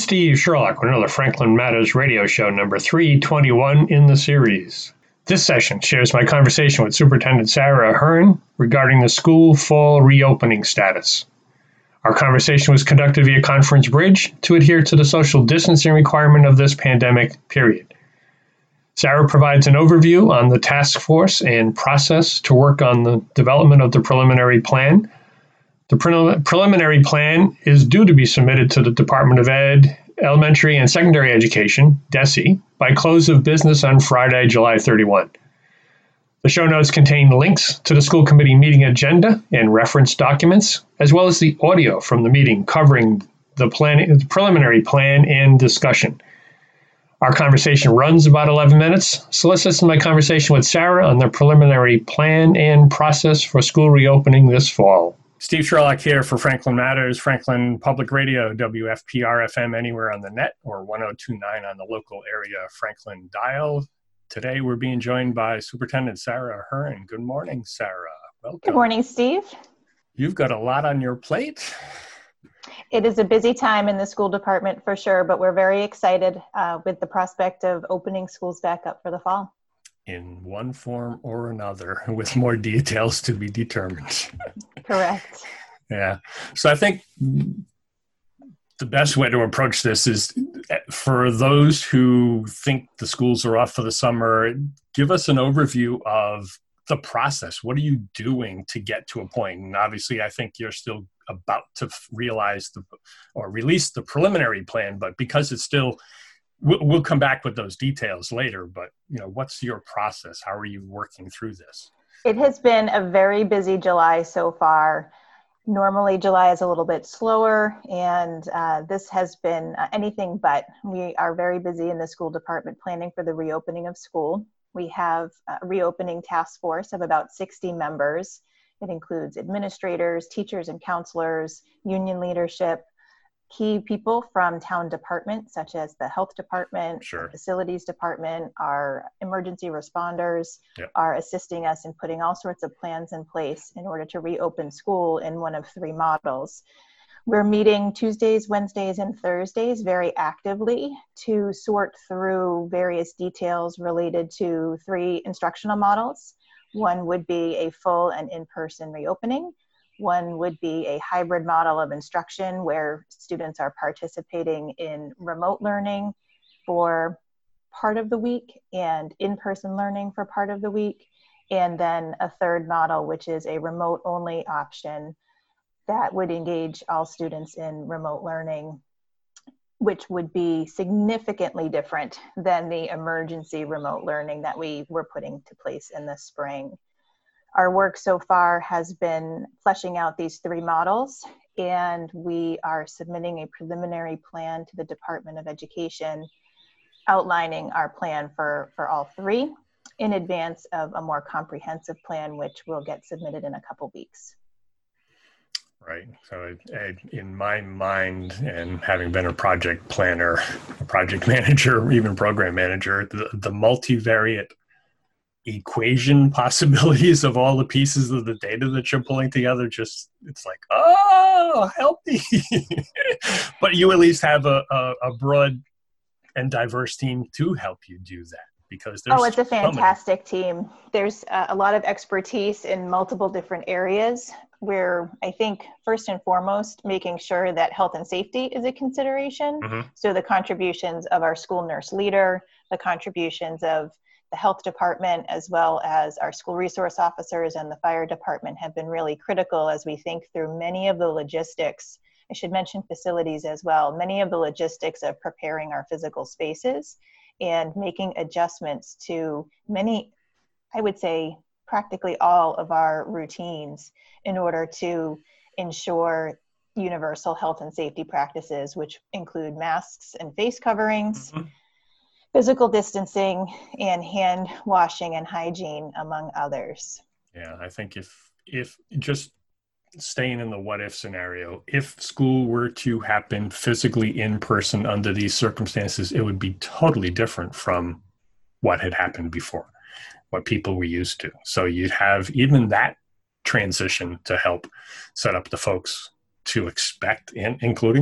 Steve Sherlock with another Franklin Matters radio show, number 321 in the series. This session shares my conversation with Superintendent Sarah Ahern regarding the school fall reopening status. Our conversation was conducted via Conference Bridge to adhere to the social distancing requirement of this pandemic period. Sarah provides an overview on the task force and process to work on the development of the preliminary plan. The preliminary plan is due to be submitted to the Department of Ed, Elementary and Secondary Education, DESE, by close of business on Friday, July 31. The show notes contain links to the school committee meeting agenda and reference documents, as well as the audio from the meeting covering the preliminary plan and discussion. Our conversation runs about 11 minutes, so let's listen to my conversation with Sarah on the preliminary plan and process for school reopening this fall. Steve Sherlock here for Franklin Matters, Franklin Public Radio, WFPR-FM anywhere on the net, or 1029 on the local area Franklin dial. Today we're being joined by Superintendent Sarah Ahern. Good morning, Sarah. Welcome. Good morning, Steve. You've got a lot on your plate. It is a busy time in the school department for sure, but we're very excited with the prospect of opening schools back up for the fall. In one form or another, with more details to be determined. Correct. Yeah. So I think the best way to approach this is for those who think the schools are off for the summer, give us an overview of the process. What are you doing to get to a point? And obviously, I think you're still about to realize or release the preliminary plan, but because it's still, we'll come back with those details later, but what's your process? How are you working through this? It has been a very busy July so far. Normally July is a little bit slower, and this has been anything but. We are very busy in the school department planning for the reopening of school. We have a reopening task force of about 60 members. It includes administrators, teachers and counselors, union leadership, key people from town departments such as the health department, Sure. The facilities department, our emergency responders Yep. are assisting us in putting all sorts of plans in place in order to reopen school in one of three models. We're meeting Tuesdays, Wednesdays, and Thursdays very actively to sort through various details related to three instructional models. One would be a full and in-person reopening. One would be a hybrid model of instruction where students are participating in remote learning for part of the week and in-person learning for part of the week. And then a third model, which is a remote-only option that would engage all students in remote learning, which would be significantly different than the emergency remote learning that we were putting to place in the spring. Our work so far has been fleshing out these three models, and we are submitting a preliminary plan to the Department of Education outlining our plan for all three in advance of a more comprehensive plan, which will get submitted in a couple weeks. Right. So in my mind, and having been a project planner, a project manager, even program manager, the multivariate equation possibilities of all the pieces of the data that you're pulling together, it's like, oh, help me. But you at least have a broad and diverse team to help you do that. Because it's a fantastic team. There's a lot of expertise in multiple different areas where I think first and foremost, making sure that health and safety is a consideration. Mm-hmm. So the contributions of our school nurse leader, the contributions of the health department, as well as our school resource officers and the fire department have been really critical as we think through many of the logistics. I should mention facilities as well. Many of the logistics of preparing our physical spaces and making adjustments to many, I would say, practically all of our routines in order to ensure universal health and safety practices, which include masks and face coverings, Mm-hmm. physical distancing, and hand washing and hygiene, among others. Yeah, I think if just staying in the what if scenario, if school were to happen physically in person under these circumstances, it would be totally different from what had happened before, what people were used to. So you'd have even that transition to help set up the folks to expect, and including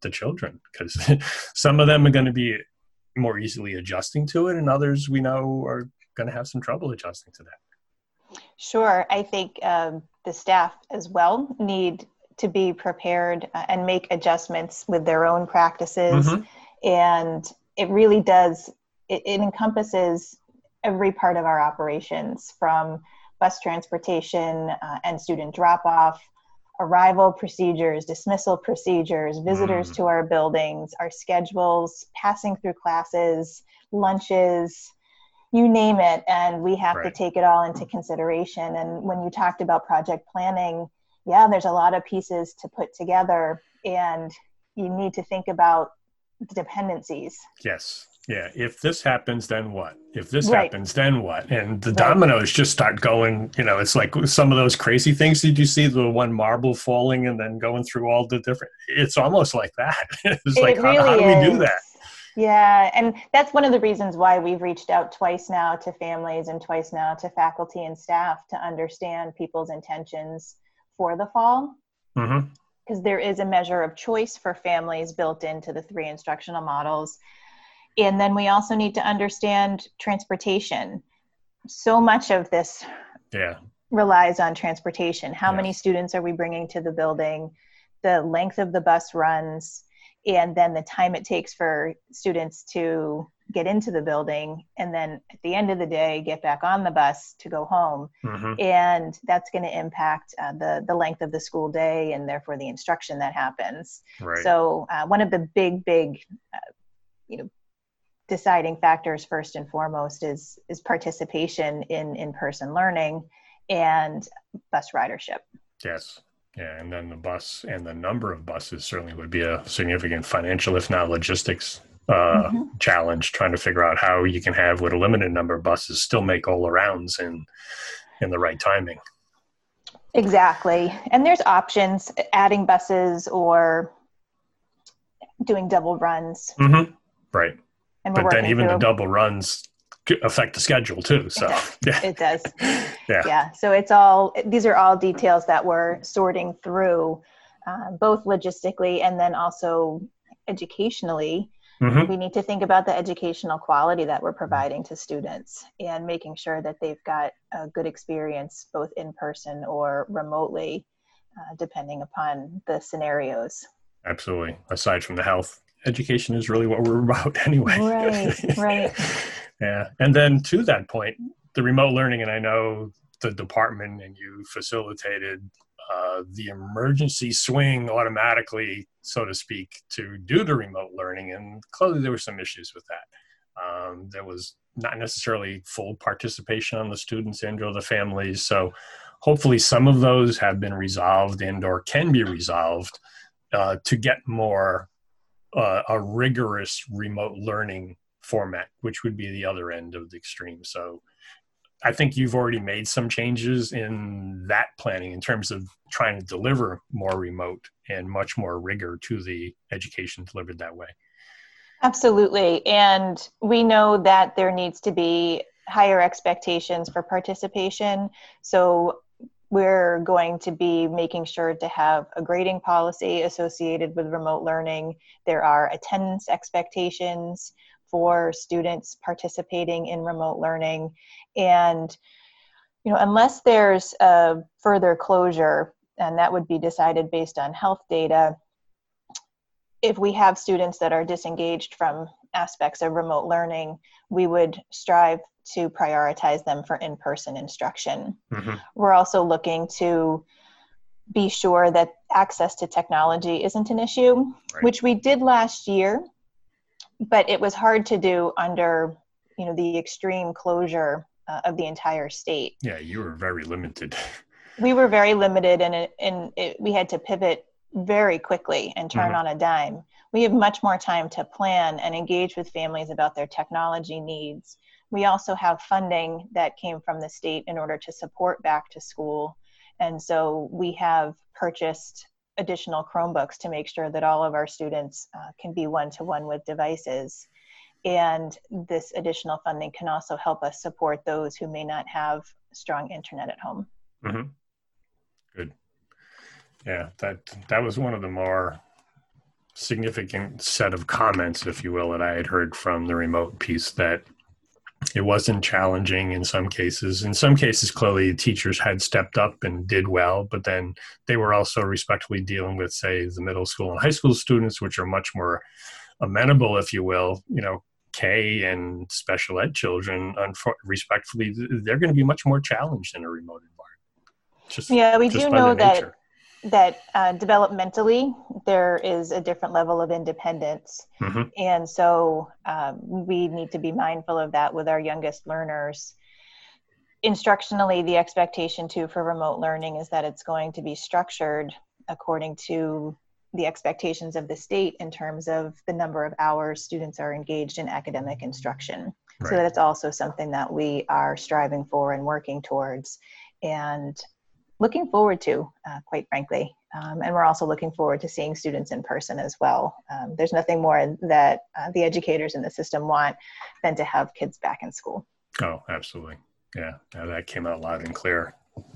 the children, because some of them are going to be more easily adjusting to it, and others we know are going to have some trouble adjusting to that. Sure. I think the staff as well need to be prepared and make adjustments with their own practices. Mm-hmm. And it really does, it encompasses every part of our operations, from bus transportation and student drop-off, arrival procedures, dismissal procedures, visitors to our buildings, our schedules, passing through classes, lunches, you name it. And we have to take it all into consideration. And when you talked about project planning, yeah, there's a lot of pieces to put together, and you need to think about the dependencies. Yes. Yeah. If this happens, then what? If this happens, then what? And the dominoes just start going, it's like some of those crazy things. Did you see the one marble falling and then going through all the different, it's almost like that. It's like, how do we do that? Yeah. And that's one of the reasons why we've reached out twice now to families and twice now to faculty and staff to understand people's intentions for the fall. Mm-hmm. Because there is a measure of choice for families built into the 3 instructional models. And then we also need to understand transportation. So much of this relies on transportation. How many students are we bringing to the building? The length of the bus runs, and then the time it takes for students to get into the building, and then at the end of the day, get back on the bus to go home. Mm-hmm. And that's going to impact the length of the school day, and therefore the instruction that happens. Right. So one of the big, deciding factors first and foremost is participation in in-person learning and bus ridership. Yes. Yeah. And then the bus and the number of buses certainly would be a significant financial, if not logistics, challenge, trying to figure out how you can have, with a limited number of buses, still make all the rounds in the right timing. Exactly. And there's options, adding buses or doing double runs. Mm-hmm. Right. And but then even the double runs affect the schedule too. So it does. Yeah. So these are all details that we're sorting through, both logistically and then also educationally. Mm-hmm. We need to think about the educational quality that we're providing to students and making sure that they've got a good experience both in person or remotely, depending upon the scenarios. Absolutely. Aside from the health, education is really what we're about anyway. Right. Yeah. And then to that point, the remote learning, and I know the department and you facilitated the emergency swing automatically, so to speak, to do the remote learning. And clearly there were some issues with that. There was not necessarily full participation on the students and or the families. So hopefully some of those have been resolved and or can be resolved to get more a rigorous remote learning format, which would be the other end of the extreme. So I think you've already made some changes in that planning in terms of trying to deliver more remote and much more rigor to the education delivered that way. Absolutely. And we know that there needs to be higher expectations for participation. So we're going to be making sure to have a grading policy associated with remote learning. There are attendance expectations for students participating in remote learning. And, unless there's a further closure, and that would be decided based on health data, if we have students that are disengaged from aspects of remote learning, we would strive to prioritize them for in-person instruction. Mm-hmm. We're also looking to be sure that access to technology isn't an issue, which we did last year, but it was hard to do under, the extreme closure of the entire state. Yeah, you were very limited. We were very limited, and we had to pivot very quickly and turn on a dime. We have much more time to plan and engage with families about their technology needs. We also have funding that came from the state in order to support back to school. And so we have purchased additional Chromebooks to make sure that all of our students can be one-to-one with devices. And this additional funding can also help us support those who may not have strong internet at home. Mm-hmm. Good. Yeah, that was one of the more significant set of comments, if you will, that I had heard from the remote piece, that it wasn't challenging in some cases. In some cases, clearly teachers had stepped up and did well, but then they were also respectfully dealing with, say, the middle school and high school students, which are much more amenable, if you will, K and special ed children, respectfully, they're going to be much more challenged in a remote environment. We do know that developmentally there is a different level of independence. Mm-hmm. And so we need to be mindful of that with our youngest learners. Instructionally, the expectation too for remote learning is that it's going to be structured according to the expectations of the state in terms of the number of hours students are engaged in academic instruction. Right. So that's also something that we are striving for and working towards and looking forward to, quite frankly. And we're also looking forward to seeing students in person as well. There's nothing more that the educators in the system want than to have kids back in school. Oh, absolutely. Yeah, that came out loud and clear,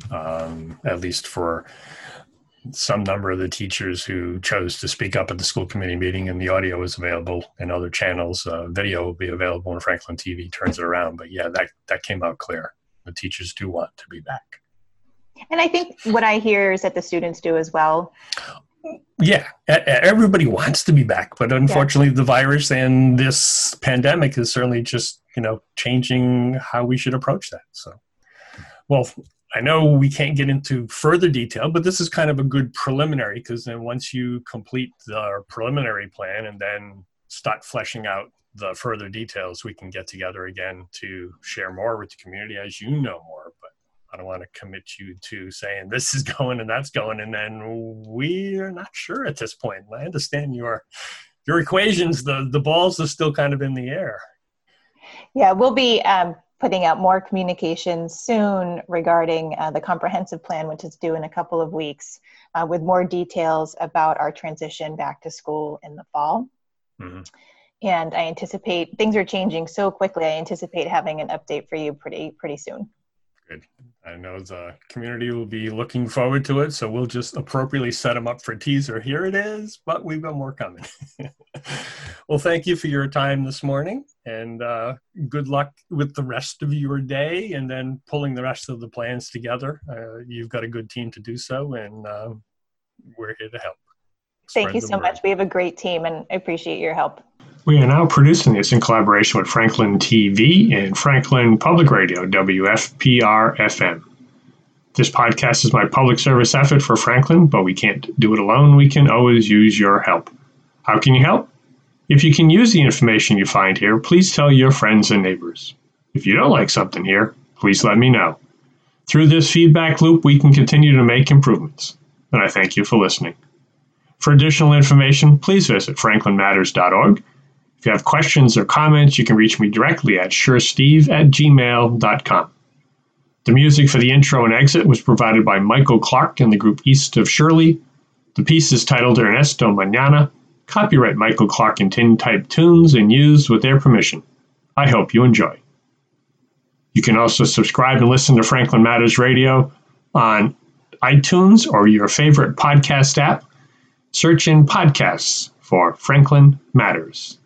at least for some number of the teachers who chose to speak up at the school committee meeting, and the audio is available in other channels. Video will be available when Franklin TV turns it around. But yeah, that came out clear. The teachers do want to be back. And I think what I hear is that the students do as well. Yeah, everybody wants to be back, but unfortunately the virus and this pandemic is certainly just, changing how we should approach that. So, well, I know we can't get into further detail, but this is kind of a good preliminary, because then once you complete the preliminary plan and then start fleshing out the further details, we can get together again to share more with the community as you know more. But I don't want to commit you to saying this is going and that's going, and then we are not sure at this point. I understand your equations, the balls are still kind of in the air. Yeah, we'll be putting out more communications soon regarding the comprehensive plan, which is due in a couple of weeks, with more details about our transition back to school in the fall. Mm-hmm. And I anticipate things are changing so quickly. I anticipate having an update for you pretty soon. Good. I know the community will be looking forward to it, so we'll just appropriately set them up for a teaser. Here it is, but we've got more coming. Well, thank you for your time this morning, and good luck with the rest of your day and then pulling the rest of the plans together. You've got a good team to do so, and we're here to help. Thank you so much. We have a great team, and I appreciate your help. We are now producing this in collaboration with Franklin TV and Franklin Public Radio, WFPR-FM. This podcast is my public service effort for Franklin, but we can't do it alone. We can always use your help. How can you help? If you can use the information you find here, please tell your friends and neighbors. If you don't like something here, please let me know. Through this feedback loop, we can continue to make improvements. And I thank you for listening. For additional information, please visit franklinmatters.org. If you have questions or comments, you can reach me directly at suresteve@gmail.com. The music for the intro and exit was provided by Michael Clark and the group East of Shirley. The piece is titled Ernesto Mañana. Copyright Michael Clark and Tin Type Tunes and used with their permission. I hope you enjoy. You can also subscribe and listen to Franklin Matters Radio on iTunes or your favorite podcast app. Search in podcasts for Franklin Matters.